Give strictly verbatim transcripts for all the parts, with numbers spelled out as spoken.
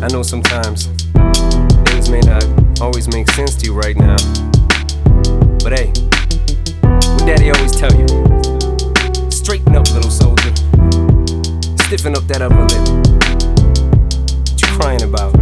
I know sometimes things may not always make sense to you right now, but hey, what Daddy always tell you: straighten up, little soldier. Stiffen up that upper lip. What you crying about?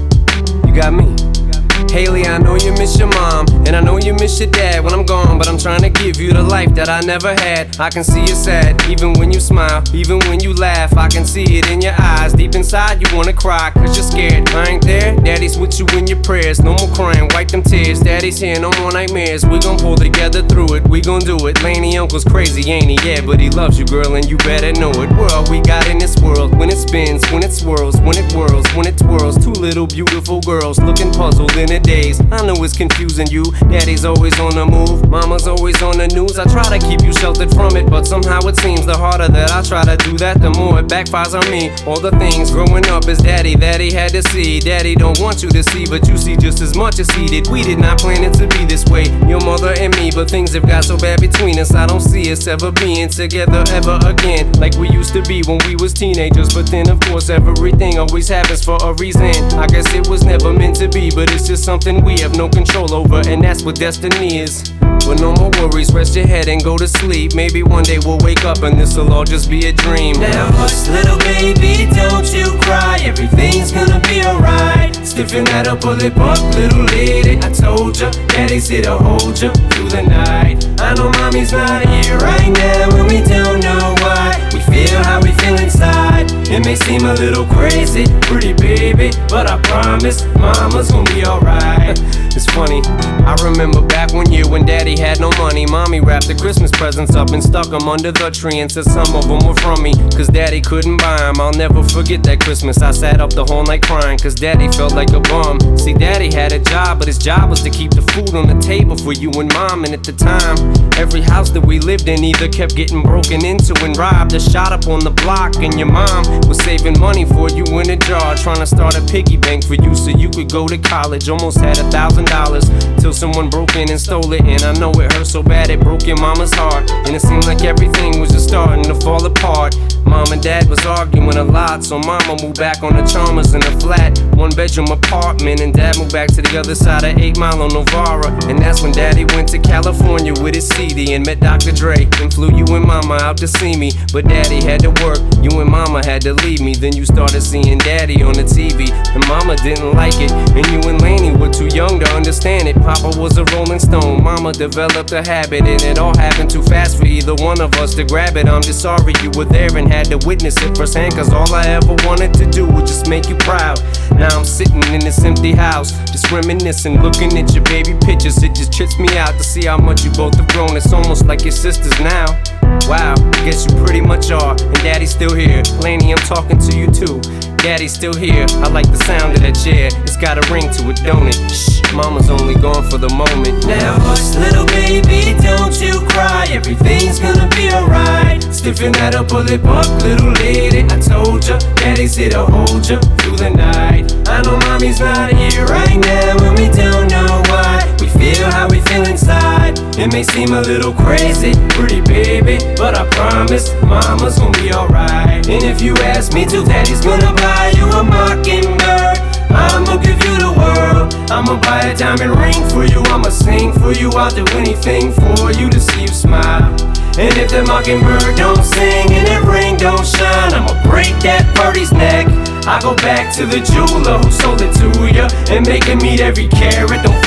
You got me. Haley, I know you miss your mom, and I know you miss your dad when I'm gone, but I'm trying to give you the life that I never had. I can see you sad, even when you smile, even when you laugh. I can see it in your eyes, deep inside you wanna cry, cause you're scared. I ain't there, Daddy's with you in your prayers. No more crying, wipe them tears. Daddy's here, no more nightmares. We gon' pull together through it, we gon' do it. Laney uncle's crazy, ain't he? Yeah, but he loves you, girl, and you better know it. We're all we got in this world. When it spins, when it swirls, when it whirls, when it twirls. Two little beautiful girls looking puzzled in a daze. I know it's confusing you. Daddy's always on the move, mama's always on the news. I try to keep you sheltered from it, but somehow it seems the harder that I try to do that, the more it backfires on me. All the things growing up as daddy that he had to see. Daddy don't want you to see, but you see just as much as he did. We did not plan it to be this way, your mother and me, but things have got so bad between us. I don't see us ever being together ever again, like we used to be when we was teenagers. But then of course everything always happens for a reason. I guess it was never meant to be, but it's just something we have no control over, and that's what destiny is. But no more worries, rest your head and go to sleep. Maybe one day we'll wake up and this'll all just be a dream. Now hush, little baby, don't you cry. Everything's gonna be alright. Stiffen that upper lip up, little lady. I told ya, Daddy's here to hold ya through the night. I know mommy's not here right now, and we don't know why. We feel how we feel inside. It may seem a little crazy, pretty baby, but I promise mama's gonna be alright. It's funny, I remember back one year when Daddy had no money. Mommy wrapped the Christmas presents up and stuck them under the tree and said some of them were from me, cause Daddy couldn't buy them. I'll never forget that Christmas. I sat up the whole night crying, cause Daddy felt like a bum. See, Daddy had a job, but his job was to keep the food on the table for you and Mom. And at the time, every house that we lived in either kept getting broken into and robbed or shot up on the block. And your mom was saving money for you in a jar, trying to start a piggy bank for you so you could go to college. Almost had a thousand dollars till someone broke in and stole it. And I know it hurt so bad it broke your mama's heart, and it seemed like everything was just starting to fall apart. Mom and Dad was arguing a lot, so Mama moved back on the Chalmers in a flat one bedroom apartment, and Dad moved back to the other side of eight Mile on Novara. And that's when Daddy went to California with his C D and met Doctor Dre and flew you and Mama out to see me. But Daddy had to work, you and Mama had to leave me. Then you started seeing Daddy on the T V, and Mama didn't like it, and you and Laney were too young to understand it. Papa was a Rolling Stone, Mama developed a habit, and it all happened too fast for either one of us to grab it. I'm just sorry you were there and had to witness it firsthand, cause all I ever wanted to do was just make you proud. Now I'm sitting in this empty house, just reminiscing, looking at your baby pictures. It just trips me out to see how much you both have grown. It's almost like your sisters now. Wow, guess you pretty much are, and Daddy's still here. Laney, I'm talking to you too. Daddy's still here. I like the sound of that chair. It's got a ring to it, don't it? Shh, Mama's only gone for the moment. Now hush, little baby, don't you cry. Everything's gonna be alright. Stiffen that upper lip up, little lady. I told ya, Daddy's here to hold ya through the night. I know mommy's not here right now, and we don't know why. We feel how we feel inside. It may seem a little crazy, pretty baby, but I promise mama's gonna be alright. And if you ask me to, Daddy's gonna buy you a mockingbird. I'ma give you the world. I'ma buy a diamond ring for you. I'ma sing for you. I'll do anything for you to see you smile. And if the mockingbird don't sing and that ring don't shine, I'ma break that birdie's neck. I go back to the jeweler who sold it to ya and make him meet every carat. Don't